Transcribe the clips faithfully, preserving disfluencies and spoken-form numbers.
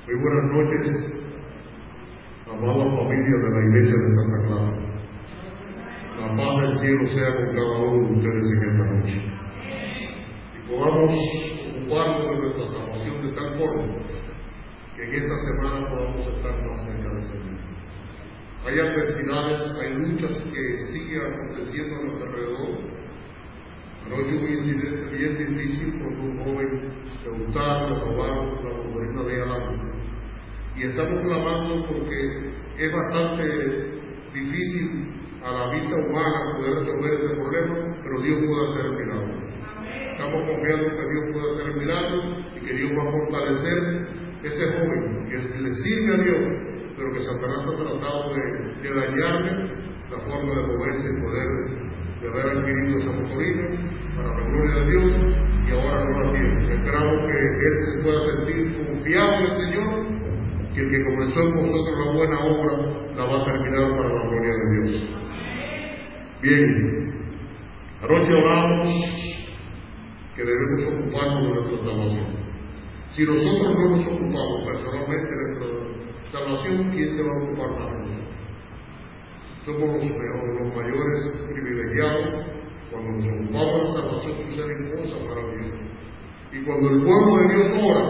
Muy buenas noches, amada familia de la Iglesia de Santa Clara. La paz del cielo sea con cada uno de ustedes en esta noche. Y podamos ocuparnos de nuestra salvación de tal forma que en esta semana podamos estar más cerca del Señor. Hay adversidades, hay luchas que siguen aconteciendo a nuestro alrededor. Anoche hubo un incidente bien difícil cuando un joven le hurtaron, le robaron la motorina de Alán. Y estamos clamando porque es bastante difícil a la vista humana poder resolver ese problema, pero Dios puede hacer el milagro. Estamos confiando que Dios puede hacer el milagro y que Dios va a fortalecer ese joven que le sirve a Dios, pero que Satanás ha tratado de, de dañarle la forma de moverse y poder de haber adquirido esa motorina para la gloria de Dios, y ahora no la tiene. Esperamos que él se pueda sentir confiado en el Señor, que el que comenzó en vosotros la buena obra la va a terminar para la gloria de Dios. Bien, anoche hablamos que debemos ocuparnos de nuestra salvación. Si nosotros no nos ocupamos personalmente de nuestra salvación, ¿quién se va a ocupar más de nosotros? Somos los mejores, los mayores privilegiados. Cuando nos ocupamos de la salvación suceden cosas maravillosas. Y cuando el pueblo de Dios ora,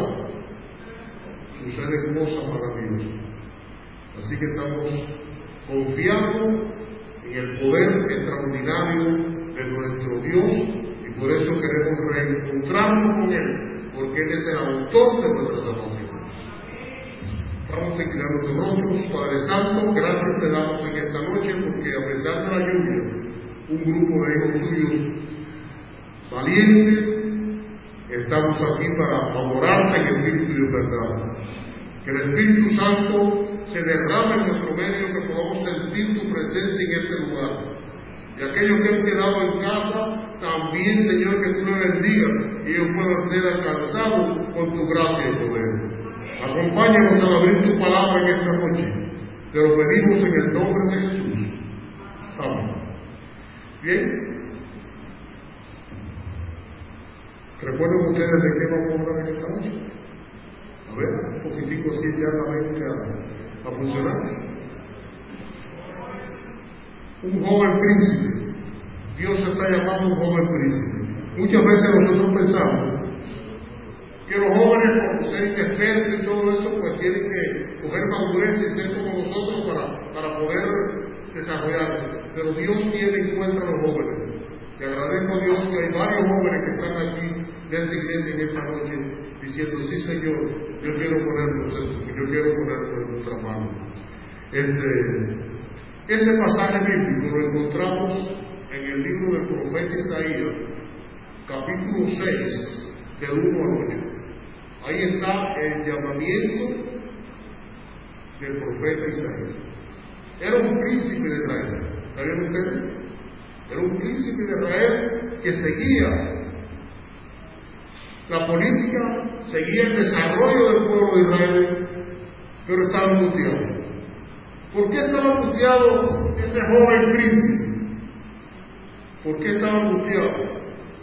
suceden cosas maravillosas. Así que estamos confiando en el poder extraordinario de nuestro Dios, y por eso queremos reencontrarnos con Él, porque Él es el autor de nuestra salvación. Vamos a inclinar nuestros rostros. Padre Santo, gracias te damos en esta noche, porque a pesar de la lluvia, un grupo de hijos tuyos valientes estamos aquí para adorarte en espíritu y en verdad. Que el Espíritu Santo se derrame en nuestro medio, que podamos sentir tu presencia en este lugar. Y aquellos que han quedado en casa, también, Señor, que tú les bendigas y ellos puedan ser alcanzados con tu gracia y poder. Acompáñanos al abrir tu palabra en esta noche. Te lo pedimos en el nombre de Jesús. Amén. Bien. ¿Recuerdan ustedes de qué vamos a hablar en esta noche? A ver, un poquitico así ya la mente a, a funcionar. Un joven príncipe. Dios está llamando a un joven príncipe. Muchas veces nosotros pensamos que los jóvenes, por ser inexpertos y todo eso, pues tienen que coger madurez y ser como nosotros para, para poder desarrollarse. Pero Dios tiene en cuenta a los jóvenes. Y agradezco a Dios que hay varios jóvenes que están aquí de esta iglesia en esta noche diciendo: sí, Señor, yo quiero ponerlo, yo quiero ponerlo en nuestra mano. Este, ese pasaje bíblico lo encontramos en el libro del profeta Isaías, capítulo seis, del uno al ocho. Ahí está el llamamiento del profeta Isaías. Era un príncipe de Israel. ¿Sabían ustedes? Era un príncipe de Israel que seguía la política, seguía el desarrollo del pueblo de Israel, pero estaba angustiado. ¿Por qué estaba angustiado ese joven príncipe? ¿Por qué estaba angustiado?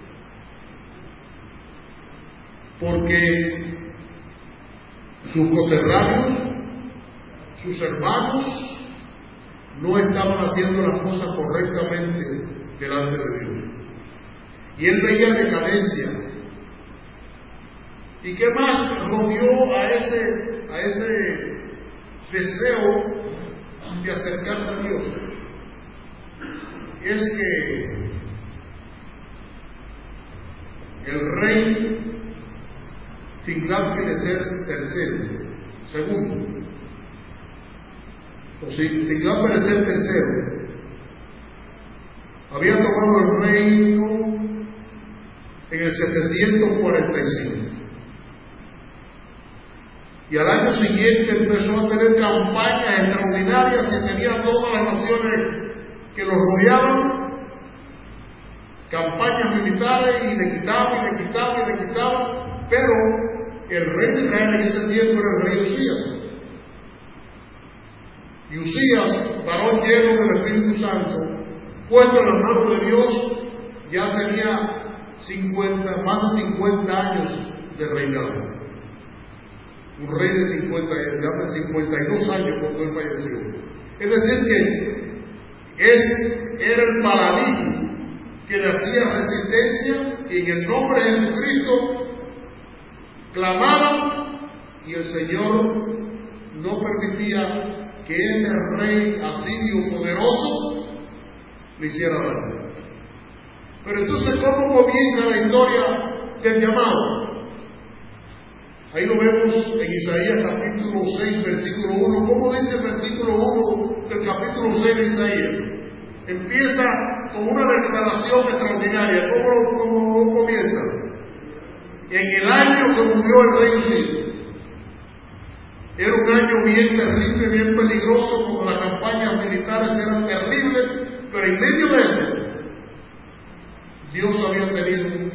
Porque sus coterráneos, sus hermanos, no estaban haciendo las cosas correctamente delante de Dios. Y él veía decadencia. ¿Y qué más rodeó a ese, a ese deseo de acercarse a Dios? Es que el rey Tiglat-Pileser tercero, segundo, o si Tiglat-Pileser tercero, había tomado el reino en el setecientos cuarenta y cinco. Y al año siguiente empezó a tener campañas extraordinarias y tenía todas las naciones que lo rodeaban, campañas militares, y le quitaba, y le quitaba, y le quitaba, pero el rey de Israel en ese tiempo era el rey Usías. Y Usías, varón lleno del Espíritu Santo, puesto en las manos de Dios, ya tenía cincuenta, más de cincuenta años de reinado. un rey de cincuenta, de cincuenta y dos años cuando él falleció. Es decir que es, era el paladín que le hacía resistencia y en el nombre de Jesucristo clamaban y el Señor no permitía que ese rey asirio poderoso le hiciera daño. Pero entonces, ¿cómo comienza la historia del llamado? Ahí lo vemos en Isaías capítulo seis, versículo uno. ¿Cómo dice el versículo uno del capítulo seis de Isaías? Empieza con una declaración extraordinaria. ¿Cómo, cómo comienza? En el año que murió el rey Usías. Era un año bien terrible, bien peligroso, cuando las campañas militares eran terribles, pero en medio de eso, Dios había tenido,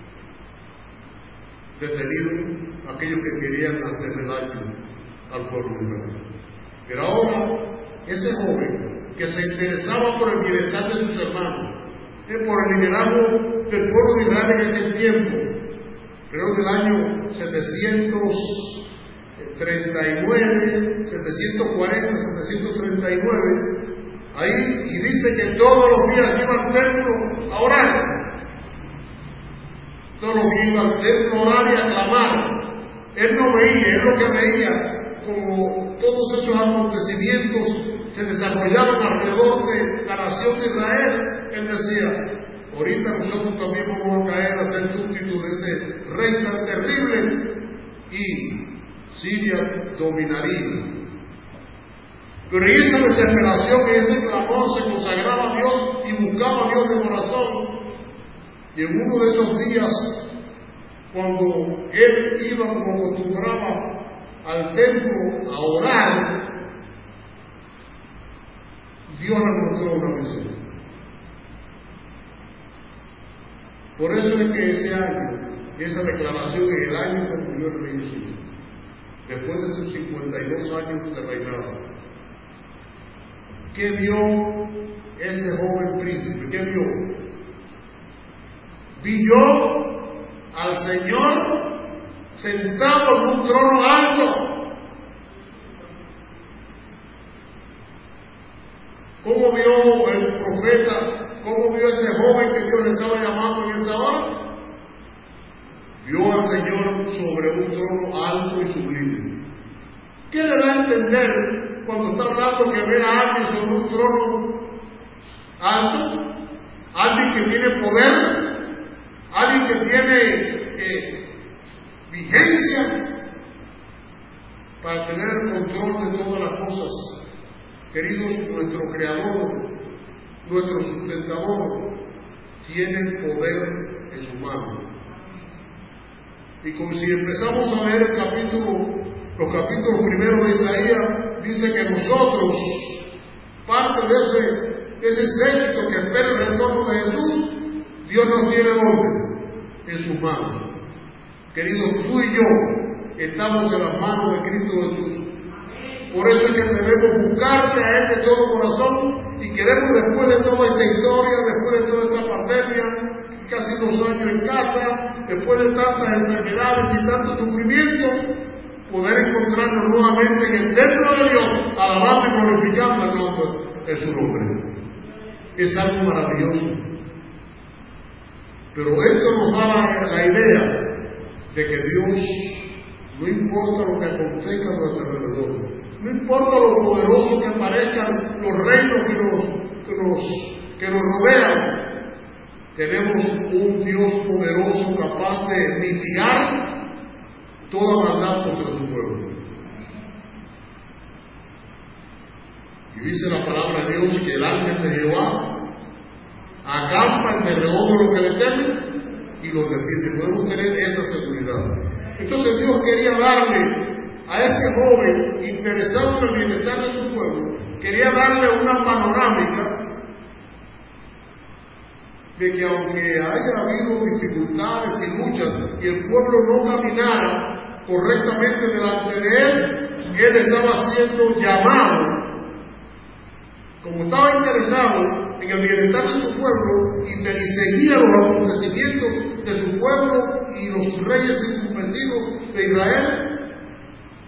detenido a aquellos que querían hacerle daño al pueblo de Israel. Pero ahora, ese joven que se interesaba por el bienestar de sus hermanos, eh, por el liderazgo del pueblo de Israel en aquel tiempo, creo del año setecientos treinta y nueve, setecientos cuarenta, setecientos treinta y nueve, ahí, y dice que todos los días iba al templo a orar. Todos los días iba al templo a orar y a clamar. Él no veía, él lo que veía, como todos esos acontecimientos se desarrollaban alrededor de la nación de Israel, él decía, ahorita nosotros también vamos a caer a ser súbditos de ese rey tan terrible y Siria dominaría. Pero en esa desesperación, en ese clamor, se consagraba a Dios y buscaba a Dios de corazón. Y en uno de esos días, cuando él iba como acostumbraba al templo a orar, Dios le mostró una visión. Por eso es que ese año, esa declaración en el año que murió el rey Usías, después de sus cincuenta y dos años de reinado, ¿qué vio ese joven príncipe? ¿Qué vio? Vio al Señor sentado en un trono alto. ¿Cómo vio el profeta? ¿Cómo vio ese joven que Dios le estaba llamando en esa hora? Vio al Señor sobre un trono alto y sublime. ¿Qué le da a entender cuando está hablando que ve a alguien sobre un trono alto? Alguien que tiene poder, alguien que tiene eh, vigencia para tener el control de todas las cosas. Queridos, nuestro Creador, nuestro sustentador, tiene poder en su mano. Y como si empezamos a ver el capítulo, los capítulos primeros de Isaías, dice que nosotros, parte de ese, de ese séquito que espera el retorno de Jesús, Dios nos tiene donde, en sus manos. Queridos, tú y yo estamos en las manos de Cristo Jesús. Por eso es que debemos buscarle a Él de todo corazón y queremos, después de toda esta historia, después de toda esta pandemia, casi dos años en casa, después de tantas enfermedades y tanto sufrimiento, poder encontrarnos nuevamente en el templo de Dios, alabando y glorificando el nombre de su nombre. Es algo maravilloso. Pero esto nos da la, la idea de que Dios, no importa lo que acontezca a nuestro alrededor, no importa lo poderoso que parezcan los reinos que nos, que nos, que nos rodean, tenemos un Dios poderoso capaz de mitigar toda maldad contra su pueblo. Y dice la palabra de Dios que el ángel de Jehová acampa en derredor de los que le temen y los defiende. Podemos tener esa seguridad. Entonces Dios quería darle a ese joven interesado en el bienestar de su pueblo, quería darle una panorámica de que aunque haya habido dificultades y luchas y el pueblo no caminara correctamente delante de él, él estaba siendo llamado, como estaba interesado en el bienestar de su pueblo y de, y seguía los acontecimientos de su pueblo y los reyes circunvecinos de Israel,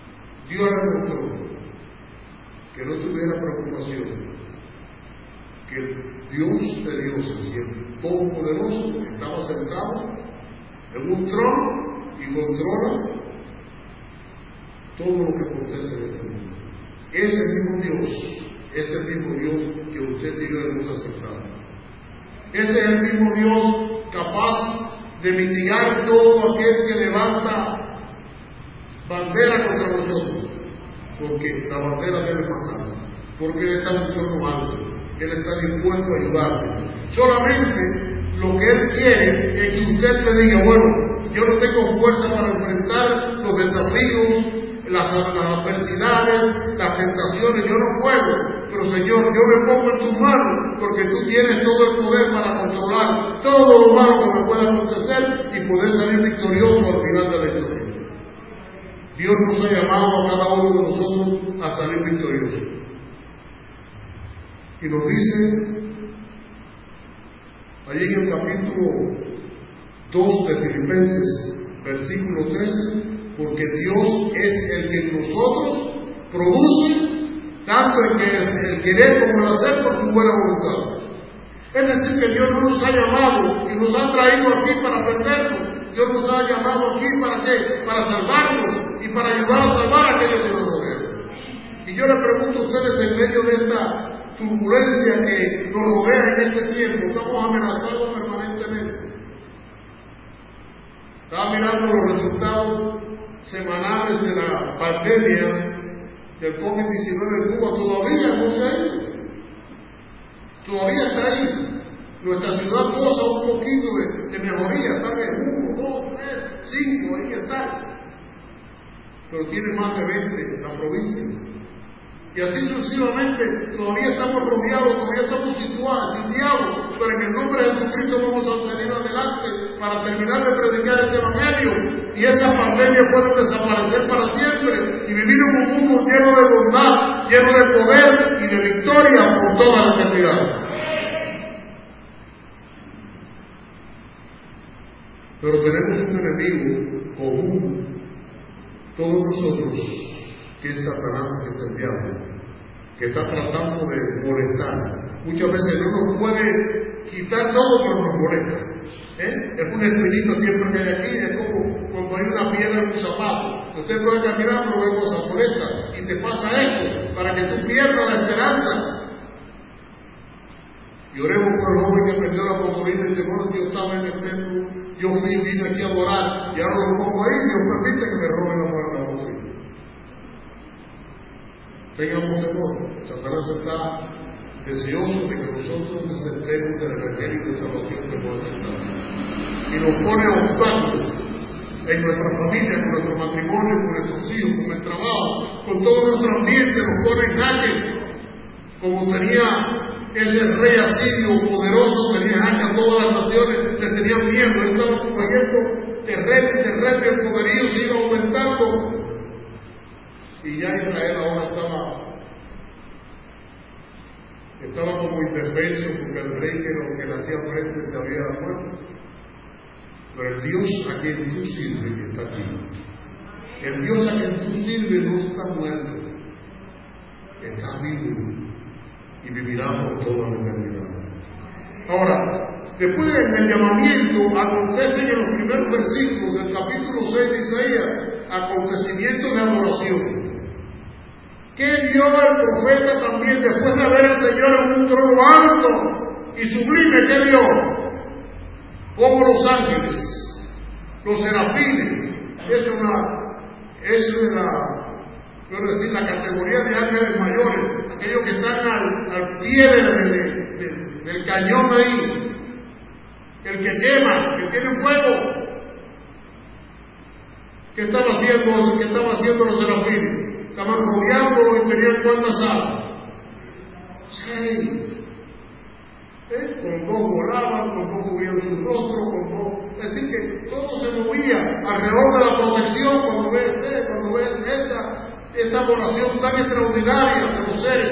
Dios le mostró que no tuviera preocupación, que el Dios de dioses y el Todopoderoso estaba sentado en un trono y controla todo lo que acontece en este mundo. Ese mismo Dios, ese mismo Dios que usted y yo hemos aceptado. Ese es el mismo Dios capaz de mitigar todo aquel que levanta bandera contra nosotros, porque la bandera debe pasar, porque Él está en un trono alto, Él está dispuesto a ayudarle. Solamente lo que Él quiere es que usted le diga, bueno, yo no tengo fuerza para enfrentar los desafíos, las, las adversidades, las tentaciones, yo no puedo, pero Señor, yo me pongo en tus manos, porque tú tienes todo el poder para controlar todo lo malo que me pueda acontecer y poder salir victorioso al final de la historia. Dios nos ha llamado a cada uno de nosotros a salir victoriosos. Y nos dice allí en el capítulo dos de Filipenses, versículo trece, porque Dios es el que en nosotros produce tanto el, que, el querer como el hacer por su buena voluntad. Es decir, que Dios no nos ha llamado y nos ha traído aquí para perdernos. Dios nos ha llamado aquí para qué? Para salvarnos y para ayudar a salvar a aquellos que nos rodean. Y yo le pregunto a ustedes, en medio de esta turbulencia que nos rodea en este tiempo, estamos amenazados permanentemente. Estaba mirando los resultados semanales de la pandemia del COVID diecinueve en Cuba. Todavía no se ha ido. Todavía está ahí. Nuestra ciudad goza un poquito de, de mejoría, tal vez uno, dos, tres, cinco, ahí está. Pero tiene más de veinte en la provincia. Y así sucesivamente, todavía estamos rodeados, todavía estamos situados, sitiados, pero en el nombre de Jesucristo vamos a salir adelante para terminar de predicar este evangelio. Y esa pandemia puede desaparecer para siempre y vivir en un mundo lleno de bondad, lleno de poder y de victoria por toda la eternidad. Pero tenemos un enemigo común, todos nosotros, que es Satanás, que es el diablo, que está tratando de molestar. Muchas veces no nos puede quitar todo, pero nos molesta. ¿Eh? Es una espinita siempre que hay aquí, es como cuando hay una piedra en un zapato. Usted puede caminar, pero luego se molesta y te pasa esto, para que tú pierdas la esperanza. Y oremos por el joven que perdió la motorina y dice, bueno, yo estaba en el templo, yo fui y vine aquí a adorar, y ahora lo pongo ahí, Dios permite que me roben la motorina. Tengamos temor. Satanás está deseoso de que nosotros nos sentemos del evangelio de salvación que hemos aceptado. Y nos pone obstáculos en nuestra familia, con nuestro matrimonio, con nuestros hijos, con el trabajo, con todo nuestro ambiente, nos pone en jaque. Como tenía ese rey asirio poderoso, tenía jaque a todas las naciones, le tenían miedo, él estaba subiendo terreno, terreno, el poderío se iba aumentando. Y ya Israel ahora estaba, estaba como indefenso porque el rey que, lo, que le hacía frente se había muerto. Pero el Dios a quien tú sirves está aquí. El Dios a quien tú sirves no está muerto, está vivo y vivirá por toda la eternidad. Ahora, después del llamamiento, acontecen en los primeros versículos del capítulo seis de Isaías acontecimientos de adoración. ¿Qué vio el profeta también después de ver al Señor en un trono alto y sublime? ¿Qué vio? Como los ángeles, los serafines. Es una, es una, quiero decir, la categoría de ángeles mayores, aquellos que están al, al pie del, del, del, del cañón ahí, el que quema, que tiene fuego. ¿Qué estaba haciendo, qué estaba haciendo los serafines? Estaban rodeando y tenían cuántas alas. Seis. ¿Eh? Con dos volaban, con dos cubrían su rostro, con dos. Es decir, que todo se movía alrededor de la protección cuando ves, eh, cuando ves esa, esa adoración tan extraordinaria de los seres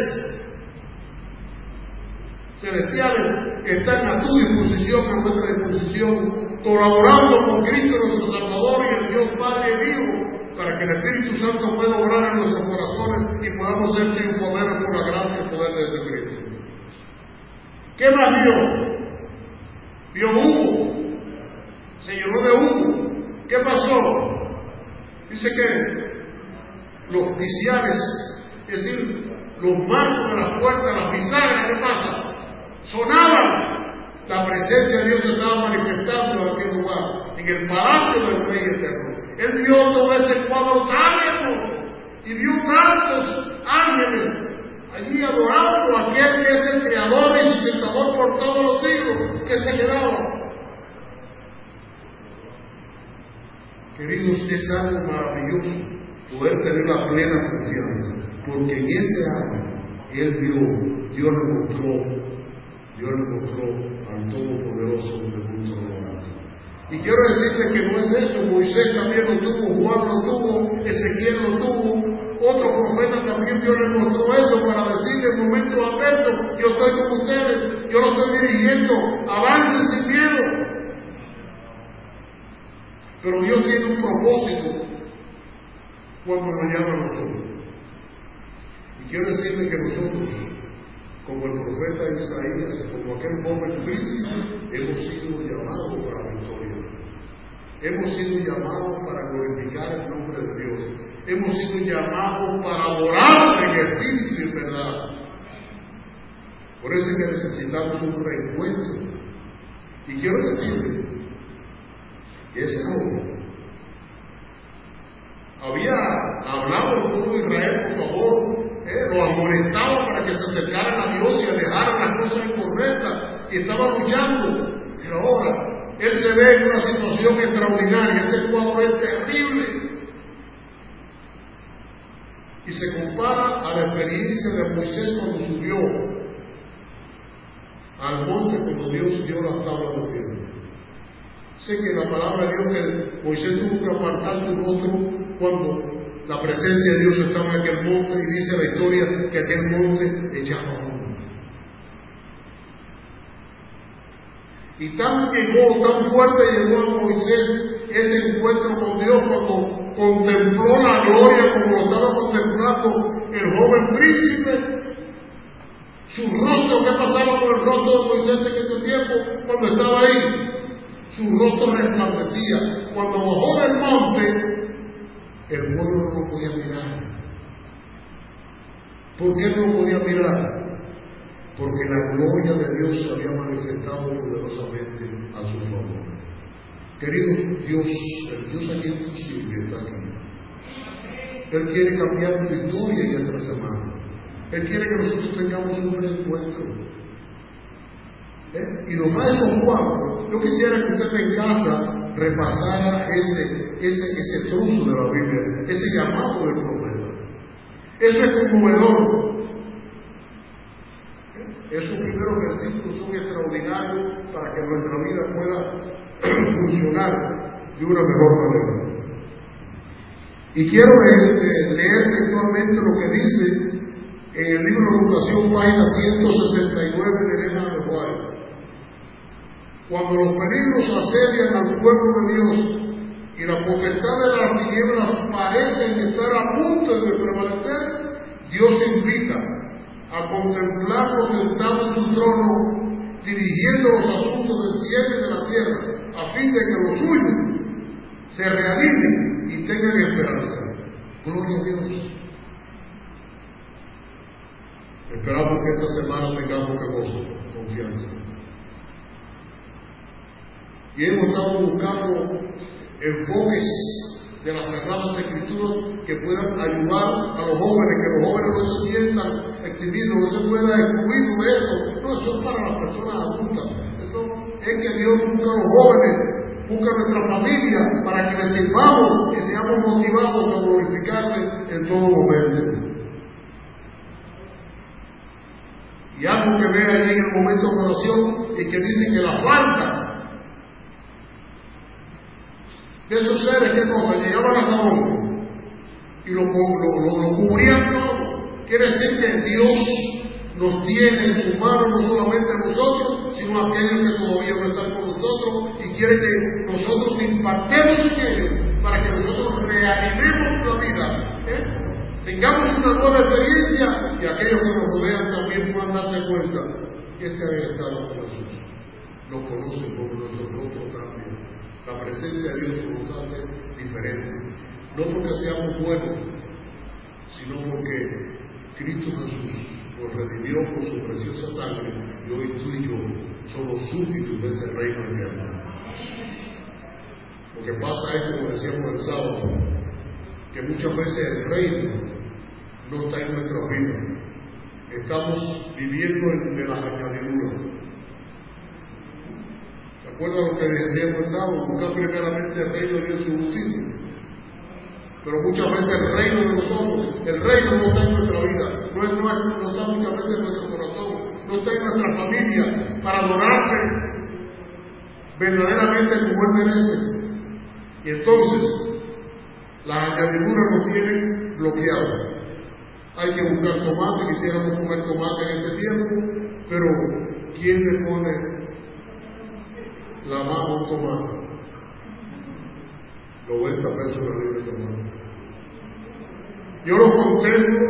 celestiales que están a tu disposición, a nuestra disposición, colaborando con Cristo nuestro Salvador y el Dios Padre vivo para que el Espíritu Santo pueda obrar en nuestros corazones y podamos ser triunfadores por la gracia y el poder de Jesucristo. ¿Qué más vio? Vio humo, se llenó de humo. ¿Qué pasó? Dice que los oficiales, es decir, los marcos de las puertas, las bisagras, ¿qué pasa? Sonaban. La presencia de Dios se estaba manifestando en aquel lugar, en el palacio del Rey Eterno. Él vio todo ese cuadro tan hermoso y vio tantos ángeles allí adorando a aquel que es el creador y sustentador por todos los siglos, que se quedaba. Queridos, es algo maravilloso poder tener la plena confianza, porque en ese año Él vio, Dios le mostró, Dios le mostró al Todopoderoso desde el punto de lo alto. Y quiero decirte que no es eso. Moisés también lo tuvo, Juan lo tuvo, Ezequiel lo tuvo, otro profeta también Dios le mostró eso para decirle en momentos atentos: yo estoy con ustedes, yo los estoy dirigiendo, avancen sin miedo. Pero Dios tiene un propósito cuando nos llama a nosotros. Y quiero decirle que nosotros, como el profeta Isaías, como aquel joven príncipe, hemos sido llamados para la victoria. Hemos sido llamados para glorificar el nombre de Dios. Hemos sido llamados para adorar en espíritu y en verdad. Por eso es que necesitamos un reencuentro. Y quiero decirle que ese joven había hablado al pueblo de Israel, por favor, eh, lo amonestaba para que se acercaran a Dios y alejaran las cosas incorrectas, y estaba luchando. Pero ahora él se ve en una situación extraordinaria. Este cuadro es terrible. Y se compara a la experiencia de Moisés cuando subió al monte cuando Dios dio las tablas de piedra. Sé que la palabra de Dios que Moisés tuvo que apartar su rostro cuando la presencia de Dios estaba en aquel monte, y dice la historia que aquel monte echaba humo. Y tan llegó, tan fuerte llegó a Moisés ese encuentro con Dios cuando contempló la gloria como lo estaba contemplando el joven príncipe. Su rostro, ¿qué pasaba con el rostro de Moisés en ese tiempo cuando estaba ahí? Su rostro resplandecía. Cuando bajó del monte, el pueblo no lo podía mirar. ¿Por qué no lo podía mirar? Porque la gloria de Dios se había manifestado poderosamente a su favor. Querido Dios, el Dios a quien tú sirves está aquí. Él quiere cambiar tu historia en esta semana. Él quiere que nosotros tengamos un reencuentro. ¿Eh? Y nos da esos cuadros. Yo quisiera que usted en casa repasara ese, ese, ese trozo de la Biblia, ese llamado del profeta. Eso es conmovedor. Esos primeros versículos son extraordinarios para que nuestra vida pueda funcionar de una mejor manera. Y quiero este, leer textualmente lo que dice en el libro de Educación, página ciento sesenta y nueve de Elena de Juárez. Cuando los peligros asedian al pueblo de Dios y la potestad de las tinieblas parecen estar a punto de prevalecer, Dios invita a contemplarlo sentado en su trono, dirigiendo los asuntos del cielo y de la tierra, a fin de que los suyos se realimen y tengan esperanza. Gloria a Dios. Esperamos que esta semana tengamos que gozar, confianza. Y hemos estado buscando enfoques de las Sagradas Escrituras que puedan ayudar a los jóvenes, que los jóvenes no se sientan exhibidos, no se puedan excluidos de esto. No, eso es para las personas adultas. Esto es que Dios busca a los jóvenes, busca a nuestra familia para que les sirvamos y seamos motivados a glorificarle en todo momento. Y algo que ve ahí en el momento de oración y que dice que la falta de esos seres, ¿qué cosa? Llegaban hasta donde y lo, lo, lo, lo cubrían todo. Quiere decir que Dios nos tiene en su mano no solamente a nosotros, sino a aquellos que todavía no están con nosotros y quiere que nosotros impactemos en ellos para que nosotros reanimemos la vida, ¿eh? Tengamos una nueva experiencia y aquellos que nos rodean también puedan darse cuenta que este había estado con nosotros. Nos conocen como nuestro rostro cambia. La presencia de Dios nos hace diferente. No porque seamos buenos, sino porque Cristo Jesús nos redimió con su preciosa sangre y hoy tú y yo somos súbditos de ese reino eterno. Lo que pasa es, como decíamos el sábado, que muchas veces el reino no está en nuestra vida. Estamos viviendo de las añadiduras. ¿Se acuerdan lo que decíamos el sábado? Buscar primeramente el reino de Dios y su justicia. Pero muchas veces el reino de nosotros, el reino no está en nuestra vida, no, es, no, es, no está muchas veces en nuestro corazón, no está en nuestra familia para adorarle verdaderamente como Él merece. Y entonces, las añadiduras nos tienen bloqueados. Hay que buscar tomate, quisiéramos comer tomate en este tiempo, pero ¿quién le pone la mano a un tomate? noventa pesos la libra de tomate. Yo lo contemplo.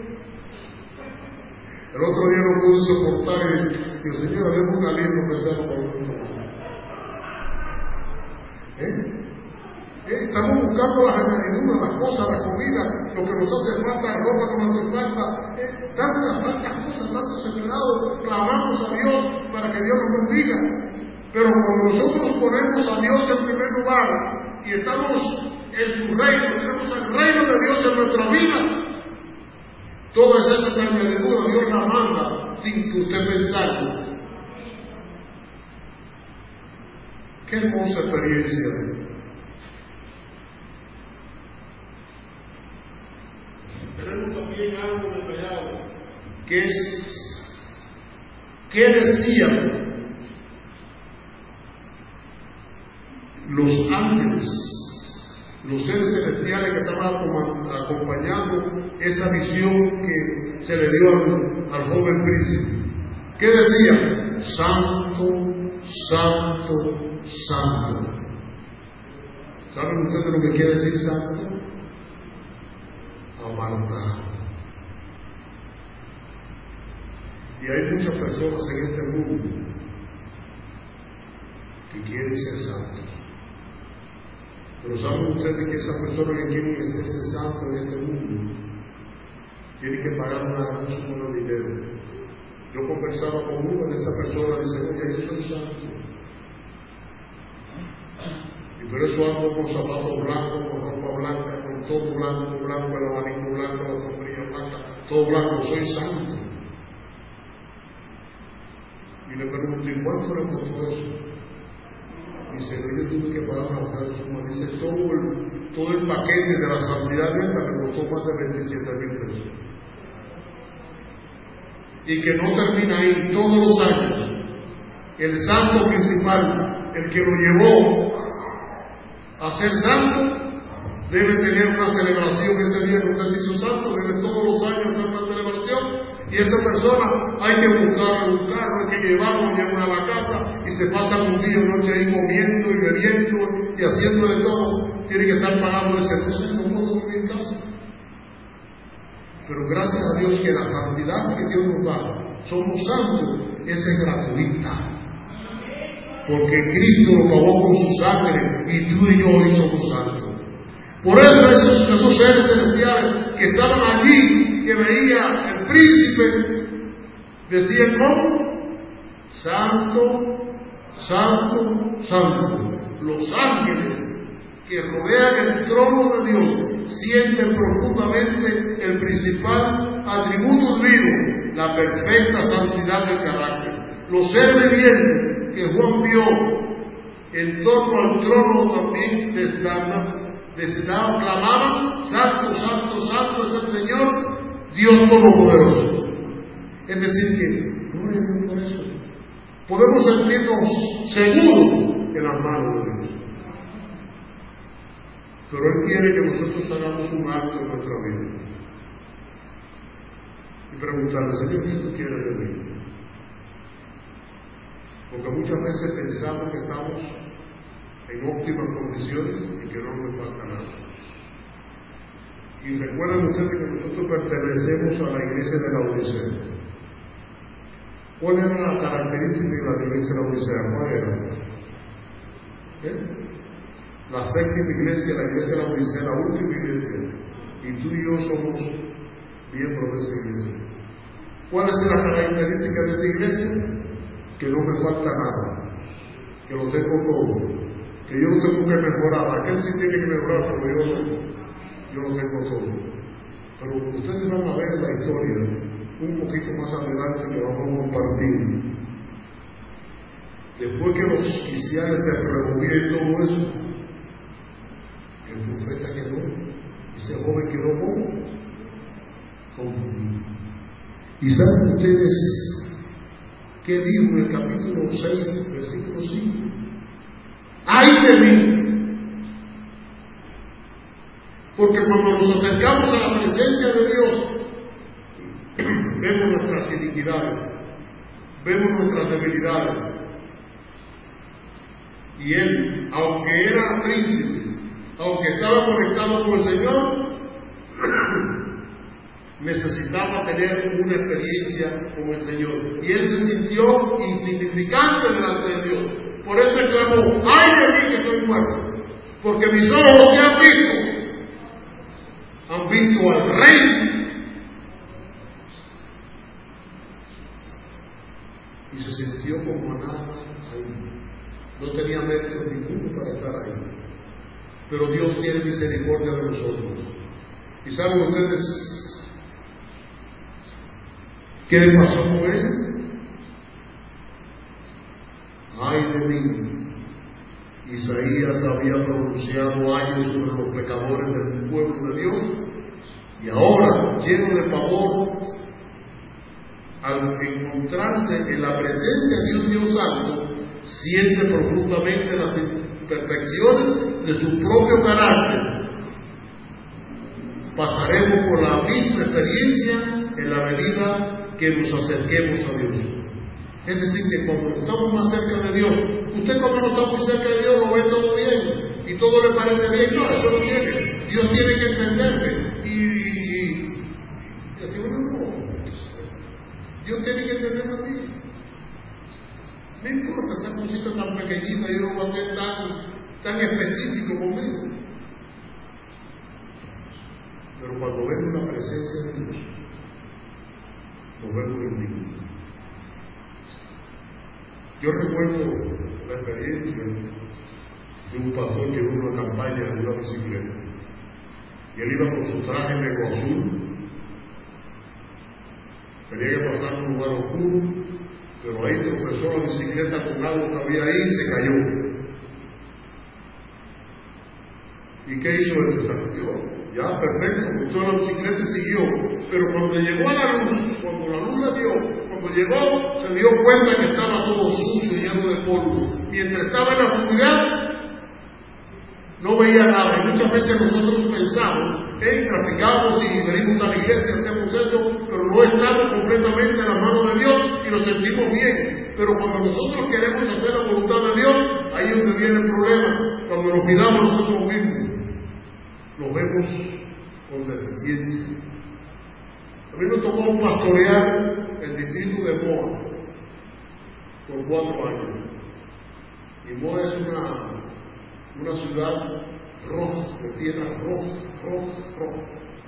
El otro día no pude soportar y digo, señora, demos una libra pesada para un tomate. ¿Eh? Estamos buscando las añadiduras, las cosas, la comida, lo que nos hace falta, la ropa que nos hace falta, eh, tantas, tantas cosas, tantos esperados, clamamos a Dios para que Dios nos bendiga. Pero cuando nosotros ponemos a Dios en primer lugar y estamos en su reino, tenemos el reino de Dios en nuestra vida, todas esas añadiduras Dios las manda sin que usted pensarlo. Qué hermosa experiencia. Tenemos también algo detallado, que es, ¿qué decían los ángeles, los seres celestiales que estaban acompañando esa visión que se le dio al, al joven príncipe? ¿Qué decían? Santo, santo, santo. ¿Saben ustedes lo que quiere decir santo? Apartado. Y hay muchas personas en este mundo que quieren ser santos. Pero ¿saben ustedes que esas personas que quieren ser santos en este mundo tienen que pagar una gran suma de dinero? Yo conversaba con una de esas personas y dice, oye, yo soy santo. Y por eso ando con zapatos blancos, con ropa blanca, con todo blanco, blanco, el abanico blanco, la sombrilla blanca, todo blanco, soy santo. Y le pregunté, ¿cuánto le costó eso? Dice, yo tuve que pagar una gran suma. Dice, todo el, todo el paquete de la santidad esta me costó más de veintisiete mil pesos. Y que no termina ahí, todos los años, el santo principal, el que lo llevó a ser santo, debe tener una celebración ese día que usted se hizo santo, debe todos los años tener una celebración, y esa persona hay que buscarlo, buscarlo, hay que llevarlo, llevarlo a la casa, y se pasa un día, una noche ahí comiendo y bebiendo y haciendo de todo, tiene que estar pagando ese proceso, no puedo vivir en casa. Pero gracias a Dios que la santidad que Dios nos da, somos santos, esa es gratuita. Porque Cristo lo pagó con su sangre y tú y yo hoy somos santos. Por eso esos, esos seres celestiales que estaban allí, que veía el príncipe, decían, ¿cómo? Santo, santo, santo. Los ángeles que rodean el trono de Dios sienten profundamente el principal atributo divino, la perfecta santidad del carácter. Los seres vivientes que Juan vio en torno al trono también desdaban, clamaban, santo, santo, santo es el Señor, Dios Todopoderoso. Es decir que, gloria a Dios por eso, podemos sentirnos seguros en las manos de Dios. Pero Él quiere que nosotros hagamos un acto en nuestra vida. y preguntarle, Señor, ¿qué tú quieres de mí? Porque muchas veces pensamos que estamos en óptimas condiciones y que no nos falta nada. Y recuerden ustedes que nosotros pertenecemos a la iglesia de la Odisea. ¿Cuál era la característica de la iglesia de la Odisea? ¿Cuál era? ¿Eh? La séptima iglesia, la iglesia de la Odisea, la última iglesia. Y tú y yo somos miembros de esa iglesia. ¿Cuál es la característica de esa iglesia? Que no me falta nada, que lo tengo todo, que yo no tengo que mejorar. Aquel sí tiene que mejorar, pero yo no, yo lo tengo todo. Pero ustedes van a ver la historia un poquito más adelante que vamos a compartir. Después que los oficiales se revolvían y todo eso, el profeta quedó, ese joven quedó con, con. ¿Y saben ustedes qué dijo en el capítulo seis, versículo cinco? ¡Ay de mí! Porque cuando nos acercamos a la presencia de Dios, vemos nuestras iniquidades, vemos nuestras debilidades. Y él, aunque era príncipe, aunque estaba conectado con el Señor, necesitaba tener una experiencia con el Señor. Y él se sintió insignificante delante de Dios. Por eso exclamó, ¡ay de mí que estoy muerto! Porque mis ojos que han visto, han visto al Rey. Y se sintió como nada ahí. No tenía mérito ninguno para estar ahí. Pero Dios tiene misericordia de nosotros. ¿Y saben ustedes qué pasó con él? ¡Ay de mí! Isaías había pronunciado años sobre los pecadores del pueblo de Dios, y ahora, lleno de pavor, al encontrarse en la presencia de un Dios santo, siente profundamente las imperfecciones de su propio carácter. Pasaremos por la misma experiencia en la medida que nos acerquemos a Dios. Es decir, que cuando estamos más cerca de Dios, usted cuando no está muy cerca de Dios lo ve todo bien y todo le parece bien. No, eso no tiene. Dios tiene que entenderme. Y, y, y así uno no. Dios tiene que entenderme a mí. No importa esa cosita tan pequeñita, yo no voy a ser tan, tan específico conmigo. Pero cuando vemos la presencia de Dios, nos vemos indignos. Yo recuerdo la experiencia de un pastor que iba a una campaña en una bicicleta. Y él iba con su traje negro azul. Tenía que pasar por un lugar oscuro, pero ahí tropezó la bicicleta con algo que había ahí y se cayó. ¿Y qué hizo él? Se salió. Ya, perfecto, montó la bicicleta y siguió. Pero cuando llegó a la luz, cuando la luz le dio, cuando llegó, se dio cuenta que estaba todo sucio, lleno de polvo. Mientras estaba en la oscuridad, no veía nada. Y muchas veces nosotros pensamos, hey, traficamos y venimos a la iglesia, hacemos eso, pero no estamos completamente en la mano de Dios y nos sentimos bien. Pero cuando nosotros queremos hacer la voluntad de Dios, ahí es donde viene el problema. Cuando nos miramos nosotros mismos, nos vemos con deficiencia. A mí me tocó pastorear el distrito de Moa por cuatro años. Y Moa es una, una ciudad roja, de tierra roja, roja, roja.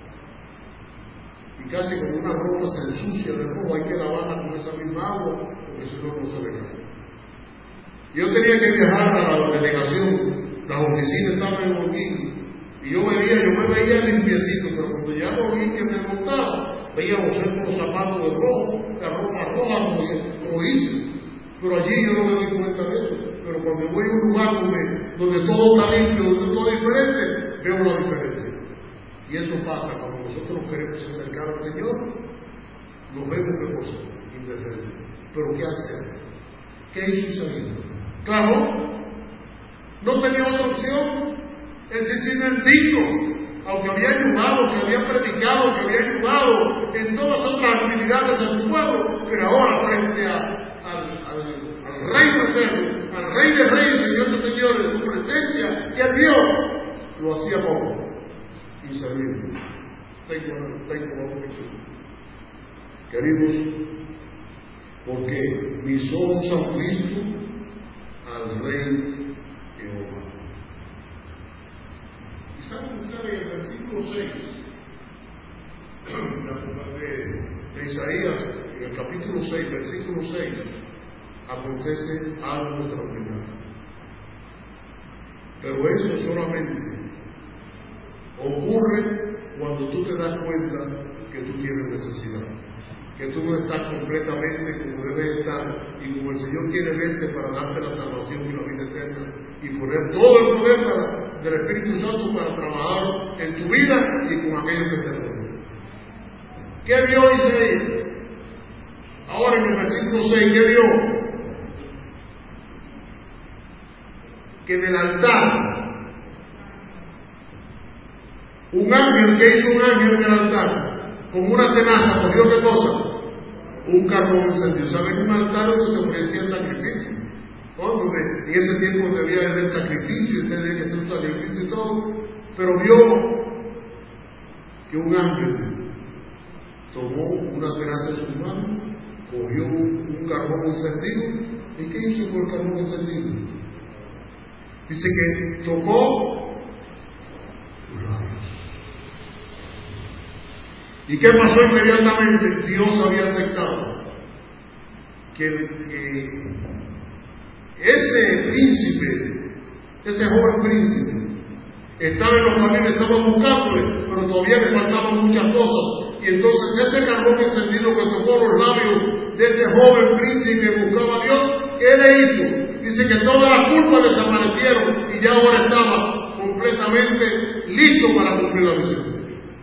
Y casi como una ropa se ensucia de rojo, hay que lavarla con esa misma agua, porque si no, no se le cae. Yo tenía que viajar a la delegación, las oficinas estaban en Holguín. Y yo veía, yo me veía limpiecito, pero cuando ya lo vi que me montaba, veía los los zapatos de rojo, la ropa roja, rojito. Pero allí yo no me doy cuenta de eso. Pero cuando voy a un lugar donde, donde todo está limpio, donde todo es diferente, veo la diferencia. Y eso pasa cuando nosotros queremos acercar al Señor, nos vemos que cosa, indefensos. Pero ¿qué hacer? ¿Qué hizo Isaías? Claro, no tenía otra opción. Él se siente indigno, aunque había ayudado, que había predicado, que había ayudado en todas otras actividades esperanza en tu pueblo, pero ahora frente a, al, al, al Rey eterno, al Rey de Reyes, Señor de Señores, en tu presencia, que es Dios, lo hacía poco, inservible. Tengo, tengo bajo mi Jesús. Queridos, porque mis ojos han visto al Rey Jehová. Y saben ustedes en el versículo seis de, de Isaías, en el capítulo seis, versículo seis, acontece algo extraordinario. Pero eso solamente ocurre cuando tú te das cuenta que tú tienes necesidad, que tú no estás completamente como debes estar y como el Señor quiere verte para darte la salvación y la vida eterna y poner todo el poder para, del Espíritu Santo para trabajar en tu vida y con aquellos que te rodean. ¿Qué vio Isaías? Ahora en el versículo seis, ¿qué vio? Que del altar, un ángel, que hizo un ángel del altar, con una tenaza, cogió qué cosa, un carbón encendido. ¿Saben? Un altar donde se ofrecían sacrificios, ¿no? Donde en ese tiempo debía haber sacrificio, y tenía que hacer un sacrificio y todo, pero vio que un ángel tomó una tenaza en sus manos, cogió un carbón encendido, ¿y qué hizo con el carbón encendido? Dice que tocó sus labios. ¿Y qué pasó inmediatamente? Dios había aceptado que, que ese príncipe, ese joven príncipe, estaba en los caminos, estaba buscándole, pero todavía le faltaban muchas cosas. Y entonces ese carbón encendido que tocó los labios de ese joven príncipe que buscaba a Dios, ¿qué le hizo? Dice que todas las culpas desaparecieron y ya ahora estaba completamente listo para cumplir la misión.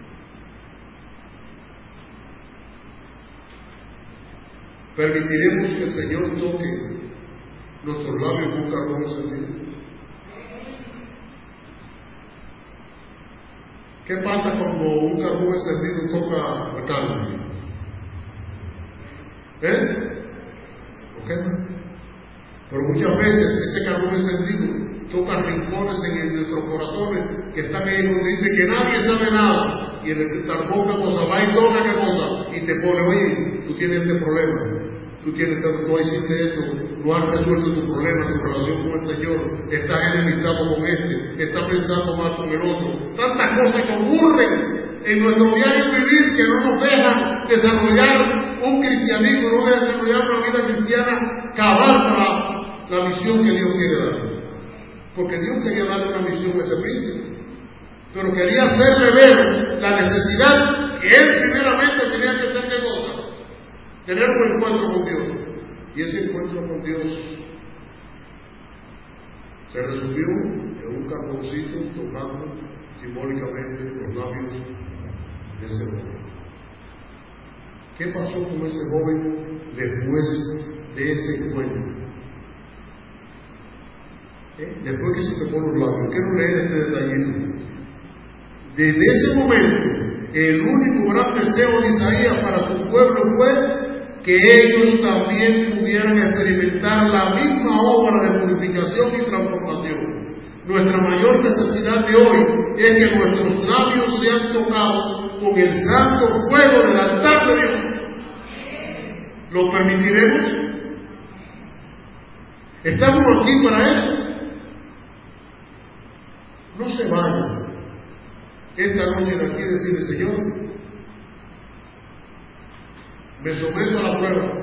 ¿Permitiremos que el Señor toque nuestros labios con carbón encendido? ¿Qué pasa cuando un carbón encendido toca la carne? ¿Eh? ¿Lo quema? Pero muchas veces ese carbón encendido toca rincones en nuestros corazones que están ahí donde dice que nadie sabe nada. Y el carbón, ¿qué cosa? Va y toca, ¿qué cosa? Y te pone, oye, tú tienes este problema. Tú tienes, no hiciste esto, no has resuelto tu problema, tu relación con el Señor, estás enemistado con este, estás pensando mal con el otro. Tantas cosas que ocurren en nuestro diario vivir que no nos dejan desarrollar un cristianismo, no nos dejan desarrollar una vida cristiana cabal para la misión que Dios quiere dar. Porque Dios quería darle una misión a ese príncipe, pero quería hacerle ver la necesidad que él primeramente tenía que hacer de cosa. Tener un encuentro con Dios. Y ese encuentro con Dios se resumió en un carboncito tocando simbólicamente los labios de ese joven. ¿Qué pasó con ese joven después de ese encuentro? ¿Eh? Después que se tocó los labios. Quiero leer este detallito. Desde ese momento, el único gran deseo de Isaías para su pueblo fue que ellos también pudieran experimentar la misma obra de purificación y transformación. Nuestra mayor necesidad de hoy es que nuestros labios sean tocados con el santo fuego del altar de Dios. ¿Lo permitiremos? ¿Estamos aquí para eso? No se vayan esta noche de aquí y decirle, Señor, me someto a la prueba,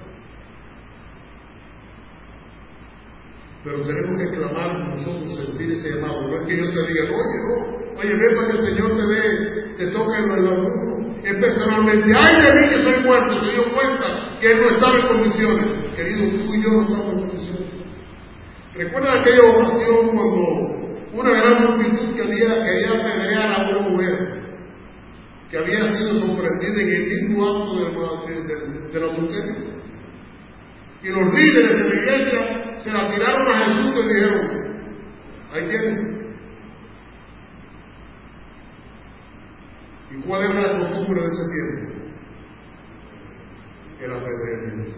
pero tenemos que clamar nosotros, sentir ese llamado. No es que yo te diga, oye, no, oye, ven para que el Señor te dé, te toque en el mundo. Es personalmente, ay de mí que soy muerto, se dio cuenta que él no estaba en condiciones. Querido, tú y yo no estamos en condiciones. ¿Recuerda aquella ocasión cuando una gran multitud quería, quería apedrear a una mujer que había sido sorprendida en el mismo acto del, del, del adulterio? Y los líderes de la iglesia se la tiraron a Jesús y dijeron, ahí tienen. ¿Y cuál era la costumbre de ese tiempo? el apedreamiento.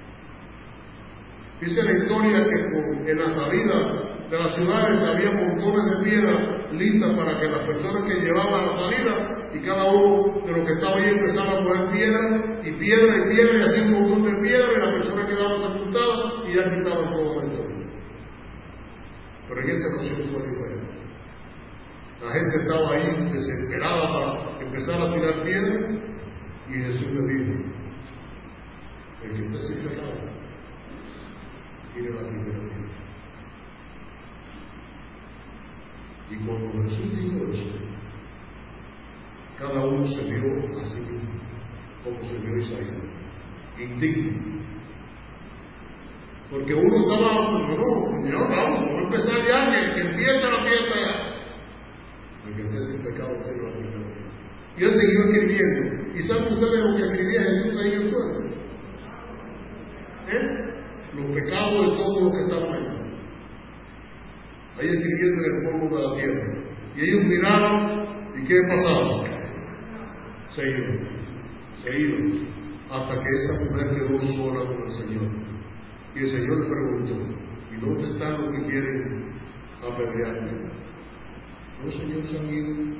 Dice la historia que en la salida de las ciudades había montones de piedras listas para que las personas que llevaban la salida, y cada uno de los que estaba ahí empezaba a poner piedra y piedra y piedra y hacía un montón de piedra y las personas quedaban sepultadas y ya quitaban todo la historia. Pero en esa ocasión fue diferente. La gente estaba ahí desesperada para empezar a tirar piedra y Jesús le dijo: el que esté sin pecado, tire la primera piedra. Y cuando Jesús dijo eso, cada uno se vio a sí mismo, como se vio Isaías, indigno. Porque uno estaba, no, no, Señor, vamos, vamos a empezar ya, que, que empiece la fiesta ya. El que esté sin pecado, tire la primera piedra. Y él siguió escribiendo. ¿Y saben ustedes lo que escribía Jesús ahí en el suelo? ¿Eh? Los pecados de todos los que estaban allá. Ahí escribiendo en el polvo de la tierra. Y ellos miraron, ¿y qué pasaba? Se iban, se iban, hasta que esa mujer quedó sola con el Señor. Y el Señor le preguntó: ¿y dónde están los que quieren apedrearte? No, Señor, se han ido.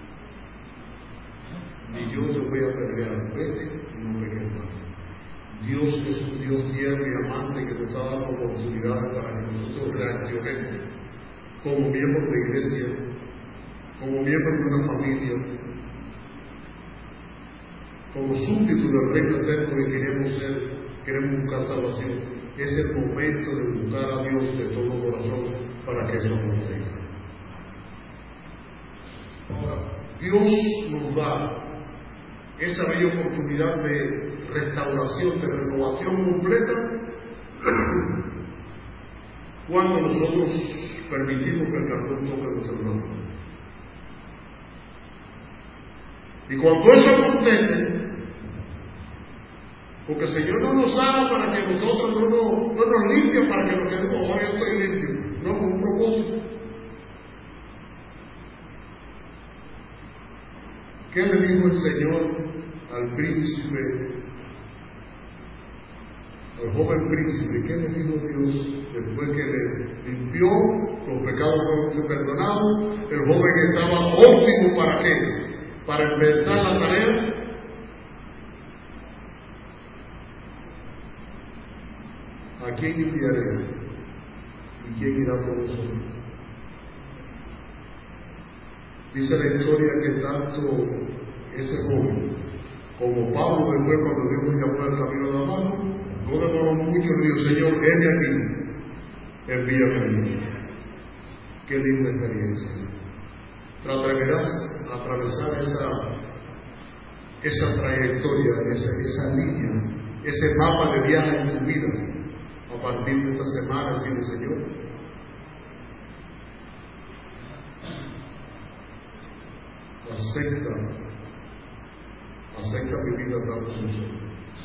Ni yo te voy a apedrear, vete y no peques más. Dios es un Dios tierno y amante que te está dando oportunidades para que nosotros reaccionemos como miembros de iglesia, como miembros de una familia, como súbditos del reino eterno que queremos ser, queremos buscar salvación. Es el momento de buscar a Dios de todo corazón para que eso aconteça. Ahora, Dios nos da esa bella oportunidad de restauración, de renovación completa, cuando nosotros permitimos que el perdón toque nuestro corazón. Y cuando eso acontece, porque el Señor no nos sana para que nosotros no nos, no nos limpien, para que nos quedemos, ahora yo estoy limpio, no, con un propósito. ¿Qué le dijo el Señor al príncipe, al joven príncipe? ¿Qué le dijo Dios después que le limpió, los pecados fueron perdonados? El joven estaba óptimo ¿para qué? Para empezar la tarea. ¿A quién enviaré? ¿Y quién irá por nosotros? Dice la historia que tanto ese joven como Pablo, después cuando Dios lo llamó al camino de Damasco, no demoró mucho, le dijo: Señor, heme aquí, envíame a mí. Qué linda experiencia. Te atreverás a atravesar esa, esa trayectoria, esa, esa línea, ese mapa de viaje en tu vida, a partir de esta semana, decirle: Señor, acepta, acepta mi vida tal como soy.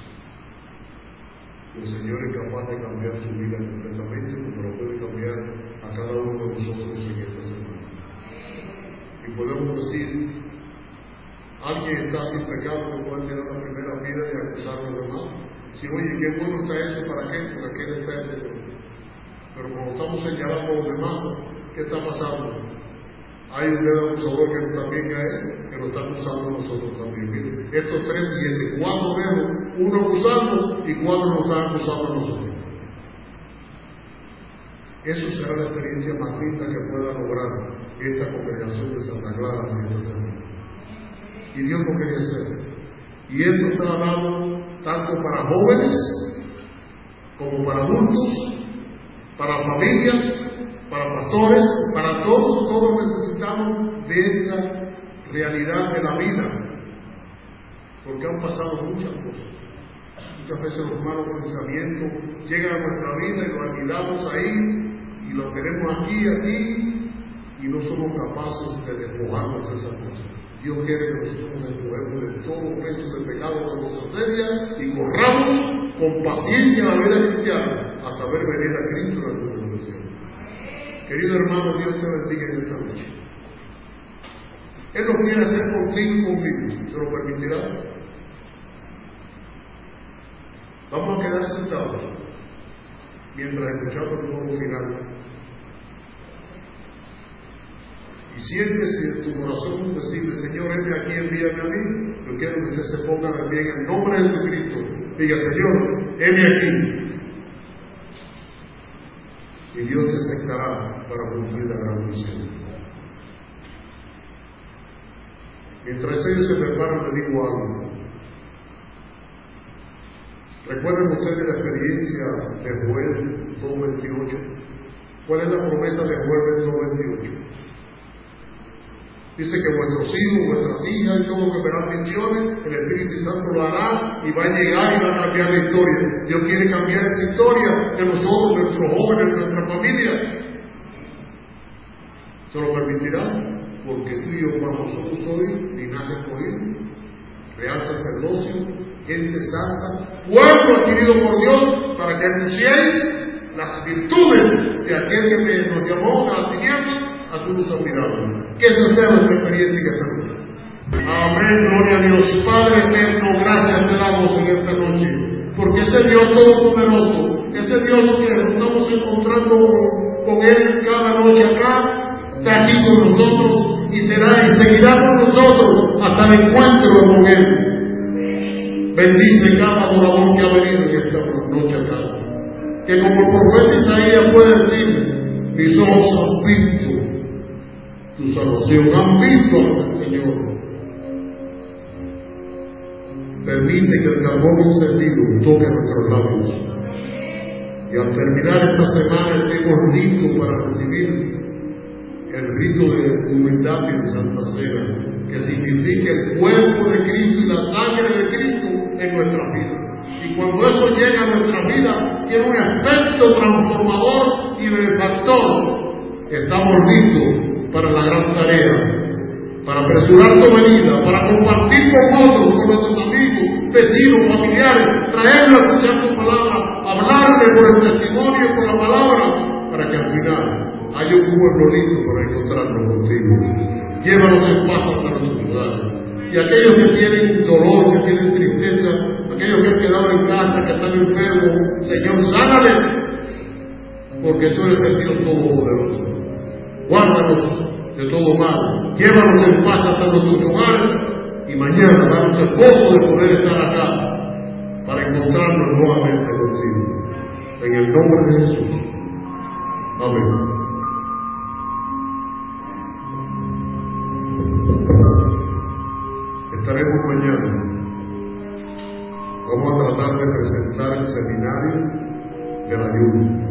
El Señor es capaz de cambiar su vida completamente, como lo puede cambiar a cada uno de nosotros en esta semana. Y podemos decir: alguien está sin pecado que puede tener la primera vida y acusar a los demás. Si, oye, qué bueno está eso, ¿para qué? Porque aquel está ese. Pero como estamos señalando a los demás, ¿qué está pasando? Hay un dedo acusador que también cae, que lo está acusando a nosotros también. Miren, estos tres dientes, cuatro dedos, uno acusando y cuatro nos están acusando a nosotros. Eso será la experiencia más linda que pueda lograr esta congregación de Santa Clara en esta semana. Y Dios lo quería hacer. Y esto está hablando tanto para jóvenes como para adultos, para familias, para pastores, para todos. Todos necesitamos de esa realidad de la vida, porque han pasado muchas cosas. Muchas veces los malos pensamientos llegan a nuestra vida y lo alquilamos ahí y lo tenemos aquí, aquí, y no somos capaces de despojarnos de esas cosas. Dios quiere que nosotros nos despojemos de todo peso de pecado que nos asedia y corramos con paciencia la vida cristiana hasta ver venir a Cristo en la luz de los cielos. Querido hermano, Dios te bendiga en esta noche. Él lo quiere hacer contigo y conmigo. ¿Se lo permitirá? Vamos a quedar sentados mientras escuchamos el coro final. Y siéntese en tu corazón decirle: Señor, heme aquí, envíame a mí. Yo quiero que usted se ponga también en el nombre de Jesucristo. Diga: Señor, heme aquí. Y Dios te aceptará para cumplir la gran misión. Mientras ellos se preparan, le digo algo. ¿Recuerdan ustedes la experiencia de Joel dos veintiocho? ¿Cuál es la promesa de Joel dos veintiocho? Dice que vuestros hijos, vuestras hijas y todos que verán visiones, el Espíritu Santo lo hará y va a llegar y va a cambiar la historia. Dios quiere cambiar esa historia de nosotros, de nuestros jóvenes, de nuestra familia. Se lo permitirá porque tú y yo vamos nosotros hoy, linaje escogido, real sacerdocio, gente santa, pueblo adquirido por Dios, para que anunciéis las virtudes de aquel que nos llamó a las tinieblas a su luz admirable. Que esa sea nuestra experiencia en esta noche. Amén, gloria a Dios. Padre eterno, gracias te damos en esta noche, porque ese Dios todopoderoso, ese Dios que nos estamos encontrando con, con Él cada noche acá, está aquí con nosotros y será y seguirá con nosotros hasta el encuentro con Él. Bendice cada adorador que ha venido en esta noche acá, que como el profeta Isaías puede decir: mis ojos han visto tu salvación, han visto al Señor. Permite que el carbón encendido toque nuestros labios y al terminar esta semana estemos listos para recibir el rito de humildad y de Santa Cena, que significa el cuerpo de Cristo y la sangre de Cristo en nuestra vida. Y cuando eso llega a nuestra vida, tiene un efecto transformador y benefactor. Estamos listos para la gran tarea, para apresurar tu venida, para compartir con otros, con nuestros amigos, vecinos, familiares, traerlos a escuchar tu palabra, hablarle por el testimonio y por la palabra, para que al final haya un pueblo listo para encontrarnos contigo. Llévanos en paz hasta nuestros lugares. Y aquellos que tienen dolor, que tienen tristeza, aquellos que han quedado en casa, que están enfermos, Señor, sánales, porque tú eres el Dios todopoderoso. Guárdanos de todo mal, llévanos en paz hasta nuestros hogares y mañana danos el gozo de poder estar acá para encontrarnos nuevamente contigo. En el nombre de Jesús. Amén. Estaremos mañana. Vamos a tratar de presentar el seminario del ayuno.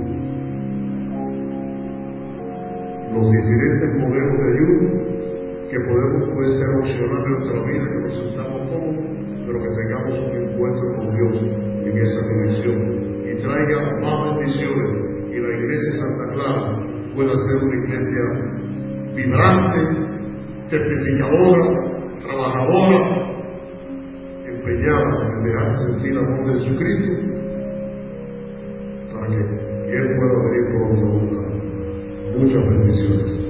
Los diferentes modelos de ayuno que podemos, puede ser opcional en nuestra vida, que nos sentamos todos, pero que tengamos un encuentro con Dios en esa dimensión y traiga más bendiciones y la iglesia Santa Clara pueda ser una iglesia vibrante, testificadora, trabajadora, empeñada en dejar sentir el amor de Jesucristo para que Él pueda venir pronto a buscar. Muchas bendiciones.